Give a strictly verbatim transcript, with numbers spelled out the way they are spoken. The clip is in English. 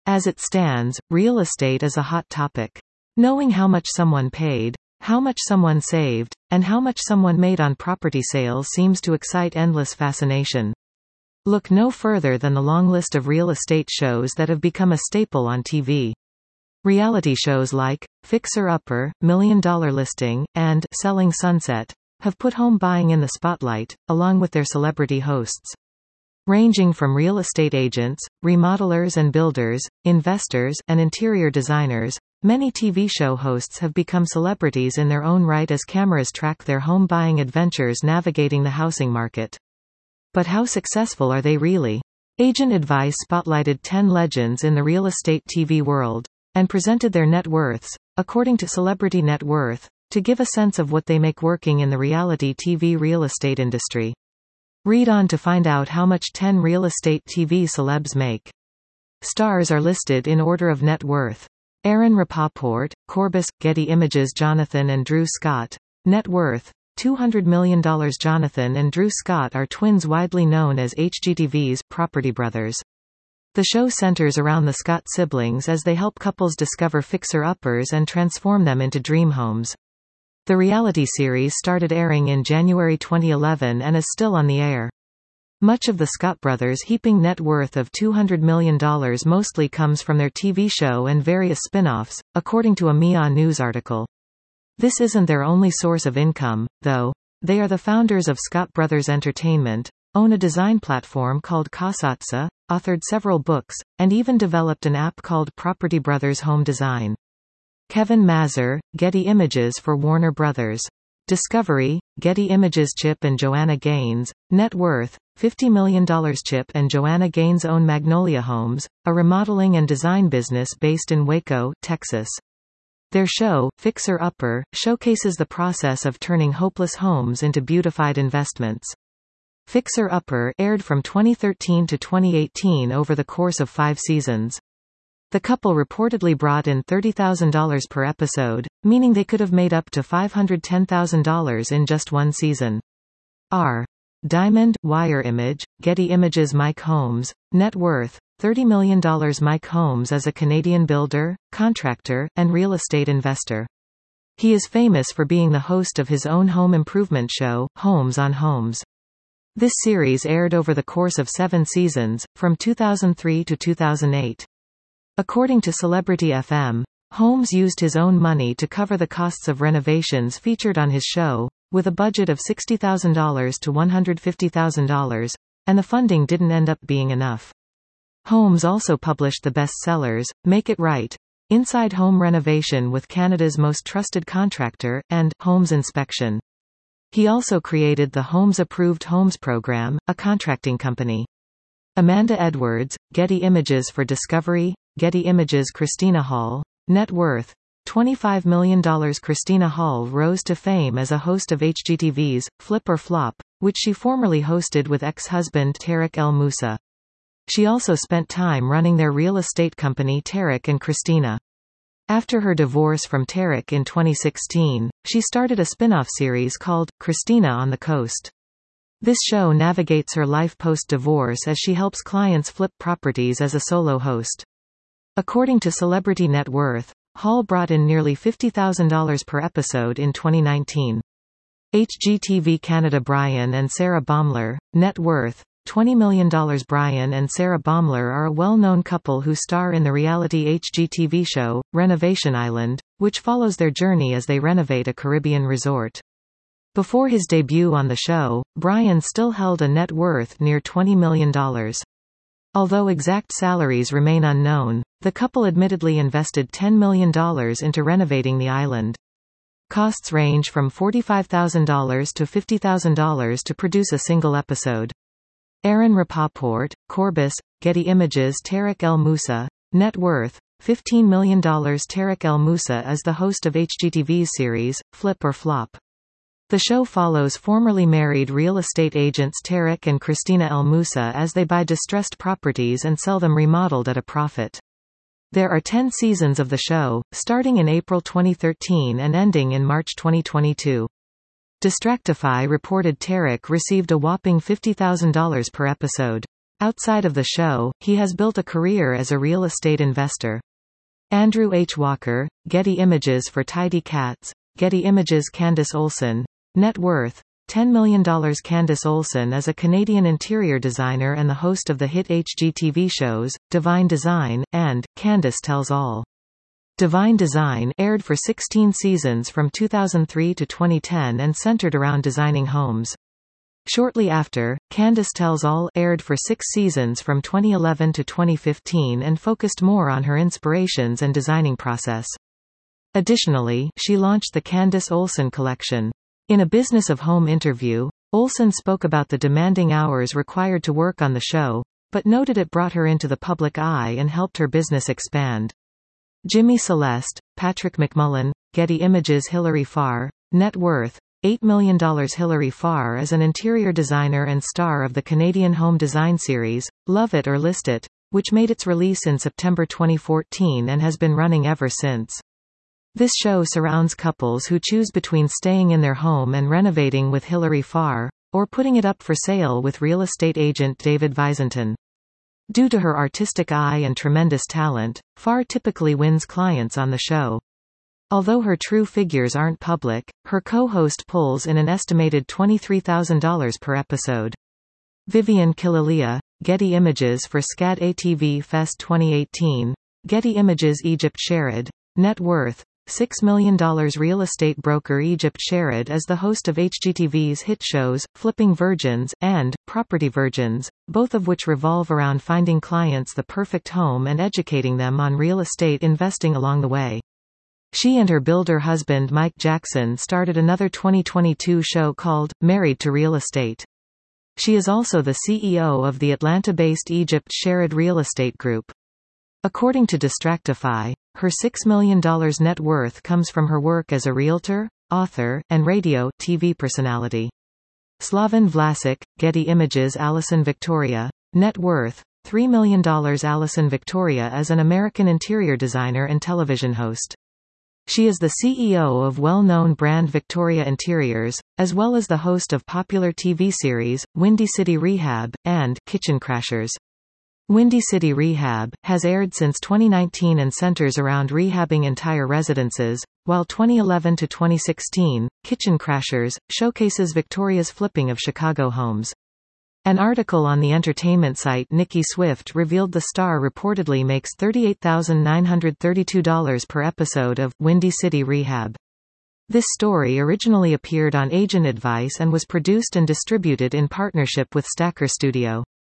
As it stands, real estate is a hot topic. Knowing how much someone paid, how much someone saved, and how much someone made on property sales seems to excite endless fascination. Look no further than the long list of real estate shows that have become a staple on T V. Reality shows like Fixer Upper, Million Dollar Listing, and Selling Sunset have put home buying in the spotlight, along with their celebrity hosts. Ranging from real estate agents, remodelers and builders, investors, and interior designers, many T V show hosts have become celebrities in their own right as cameras track their home buying adventures navigating the housing market. But how successful are they really? Agent Advice spotlighted ten legends in the real estate T V world, and presented their net worths, according to Celebrity Net Worth, to give a sense of what they make working in the reality T V real estate industry. Read on to find out how much ten real estate T V celebs make. Stars are listed in order of net worth. Aaron Rapaport, Corbis, Getty Images. Jonathan and Drew Scott. Net worth, two hundred million dollars. Jonathan and Drew Scott are twins widely known as H G T V's Property Brothers. The show centers around the Scott siblings as they help couples discover fixer-uppers and transform them into dream homes. The reality series started airing in January twenty eleven and is still on the air. Much of the Scott brothers' heaping net worth of two hundred million dollars mostly comes from their T V show and various spin-offs, according to a M I A News article. This isn't their only source of income, though. They are the founders of Scott Brothers Entertainment, own a design platform called Kasatsa, authored several books, and even developed an app called Property Brothers Home Design. Kevin Mazur, Getty Images for Warner Brothers. Discovery, Getty Images. Chip and Joanna Gaines, net worth, fifty million dollars. Chip and Joanna Gaines own Magnolia Homes, a remodeling and design business based in Waco, Texas. Their show, Fixer Upper, showcases the process of turning hopeless homes into beautified investments. Fixer Upper aired from twenty thirteen to twenty eighteen over the course of five seasons. The couple reportedly brought in thirty thousand dollars per episode, meaning they could have made up to five hundred ten thousand dollars in just one season. R. Diamond, Wire Image, Getty Images. Mike Holmes, net worth, thirty million dollars. Mike Holmes is a Canadian builder, contractor, and real estate investor. He is famous for being the host of his own home improvement show, Homes on Homes. This series aired over the course of seven seasons, from two thousand three to two thousand eight. According to Celebrity F M, Holmes used his own money to cover the costs of renovations featured on his show, with a budget of sixty thousand dollars to one hundred fifty thousand dollars, and the funding didn't end up being enough. Holmes also published the bestsellers, Make It Right, Inside Home Renovation with Canada's Most Trusted Contractor, and Homes Inspection. He also created the Homes Approved Homes program, a contracting company. Amanda Edwards, Getty Images for Discovery, Getty Images. Christina Hall, net worth, twenty-five million dollars. Christina Hall rose to fame as a host of H G T V's Flip or Flop, which she formerly hosted with ex-husband Tarek El Moussa. She also spent time running their real estate company Tarek and Christina. After her divorce from Tarek in twenty sixteen, she started a spin-off series called Christina on the Coast. This show navigates her life post-divorce as she helps clients flip properties as a solo host. According to Celebrity Net Worth, Hall brought in nearly fifty thousand dollars per episode in twenty nineteen. H G T V Canada. Brian and Sarah Baumler, net worth, twenty million dollars. Brian and Sarah Baumler are a well-known couple who star in the reality H G T V show, Renovation Island, which follows their journey as they renovate a Caribbean resort. Before his debut on the show, Brian still held a net worth near twenty million dollars. Although exact salaries remain unknown, the couple admittedly invested ten million dollars into renovating the island. Costs range from forty-five thousand dollars to fifty thousand dollars to produce a single episode. Aaron Rapaport, Corbis, Getty Images. Tarek El Moussa, net worth, fifteen million dollars. Tarek El Moussa is the host of H G T V's series, Flip or Flop. The show follows formerly married real estate agents Tarek and Christina El Moussa as they buy distressed properties and sell them remodeled at a profit. There are ten seasons of the show, starting in April twenty thirteen and ending in March twenty twenty-two. Distractify reported Tarek received a whopping fifty thousand dollars per episode. Outside of the show, he has built a career as a real estate investor. Andrew H. Walker, Getty Images for Tidy Cats. Getty Images. Candace Olson. Net worth ten million dollars. Candace Olson is a Canadian interior designer and the host of the hit H G T V shows, Divine Design, and Candace Tells All. Divine Design aired for sixteen seasons from two thousand three to twenty ten and centered around designing homes. Shortly after, Candace Tells All aired for six seasons from twenty eleven to twenty fifteen and focused more on her inspirations and designing process. Additionally, she launched the Candace Olson Collection. In a Business of Home interview, Olson spoke about the demanding hours required to work on the show, but noted it brought her into the public eye and helped her business expand. Jimmy Celeste, Patrick McMullen, Getty Images. Hilary Farr. Net worth eight million dollars. Hilary Farr is an interior designer and star of the Canadian home design series, Love It or List It, which made its release in September twenty fourteen and has been running ever since. This show surrounds couples who choose between staying in their home and renovating with Hilary Farr, or putting it up for sale with real estate agent David Visentin. Due to her artistic eye and tremendous talent, Farr typically wins clients on the show. Although her true figures aren't public, her co-host pulls in an estimated twenty-three thousand dollars per episode. Vivian Kilalia, Getty Images for SCAD A T V Fest twenty eighteen. Getty Images. Egypt Sherrod. Net worth six million dollars. Real estate broker Egypt Sherrod is the host of H G T V's hit shows, Flipping Virgins, and Property Virgins, both of which revolve around finding clients the perfect home and educating them on real estate investing along the way. She and her builder husband Mike Jackson started another twenty twenty-two show called Married to Real Estate. She is also the C E O of the Atlanta-based Egypt Sherrod Real Estate Group. According to Distractify, her six million dollars net worth comes from her work as a realtor, author, and radio T V personality. Slaven Vlasic, Getty Images. Alison Victoria. Net worth three million dollars. Alison Victoria is an American interior designer and television host. She is the C E O of well-known brand Victoria Interiors, as well as the host of popular T V series, Windy City Rehab, and Kitchen Crashers. Windy City Rehab has aired since twenty nineteen and centers around rehabbing entire residences, while twenty eleven to twenty sixteen, Kitchen Crashers, showcases Victoria's flipping of Chicago homes. An article on the entertainment site Nikki Swift revealed the star reportedly makes thirty-eight thousand nine hundred thirty-two dollars per episode of Windy City Rehab. This story originally appeared on Agent Advice and was produced and distributed in partnership with Stacker Studio.